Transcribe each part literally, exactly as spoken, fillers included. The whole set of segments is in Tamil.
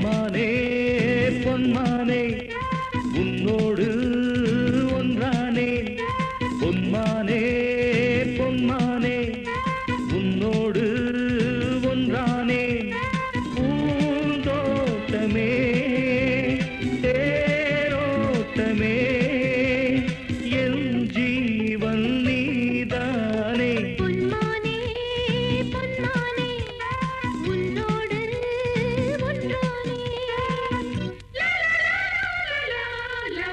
பொன்மானே பொன்மானே உன்னோடு ஒன்றானே பொன்மானே பொன்மானே உன்னோடு ஒன்றானே பூந்தோட்டமே தேரோட்டமே என் ஜீவன் நீதானே பொன்மானே பொன்மானே உன்னோடு ஒன்றானே லா லா லா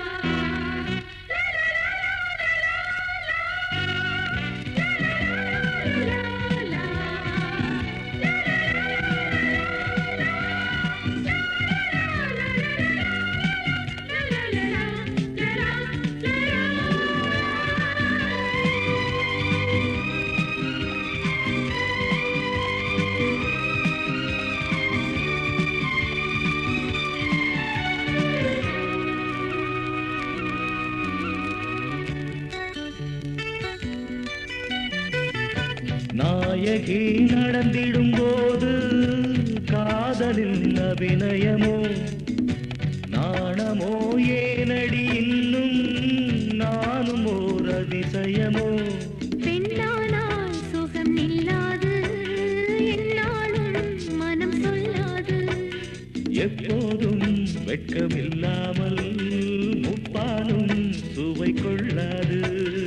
நாயகி நடந்திடும் போது காதலின் அபிநயமோ நாணமோ ஏனடி இன்னும் நானும் ஓர் அதிசயமோ பெண்ணானால் சுகம் நில்லாது என்னாலும் மனம் சொல்லாது எப்போதும் வெட்கமில்லாமல் முப்பாலும் சுவை கொள்ளாது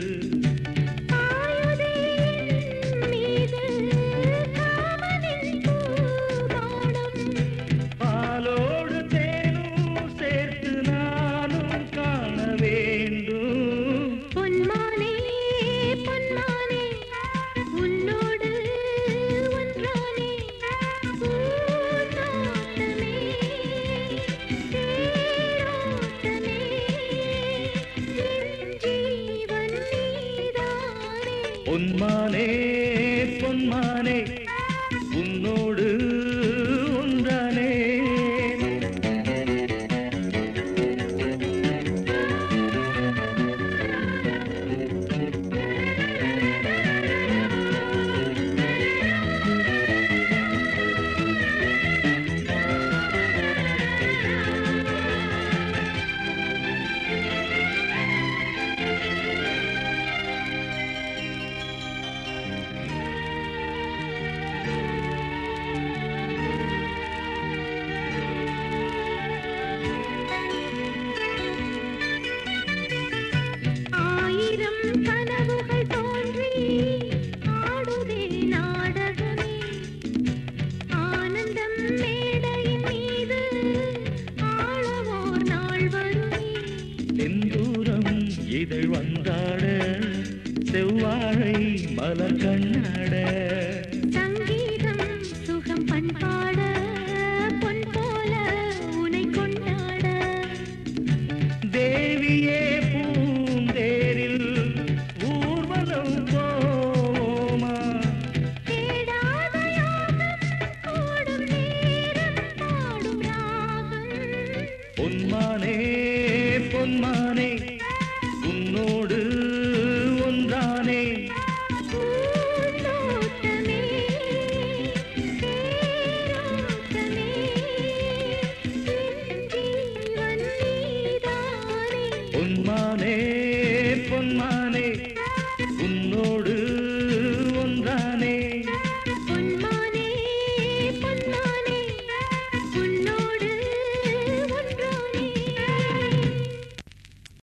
பாலோடு தேனும் சேர்த்து நானும் காண வேண்டும் பொன்மானே பொன்மானே உன்னோடு ஒன்றானே பூந்தோட்டமே தேரோட்டமே என் ஜீவன் நீதானே பொன்மானே பொன்மானே உன்னோடு ஒன்றானே ஆயிரம் கனவுகள் தோன்றி ஆடுதே நாடகமே ஆனந்தம் மேடையின் மீது ஆளவோர் நாள் வருமே செந்தூரம் இதழ் வந்தாட செவ்வாழை மலர்கள்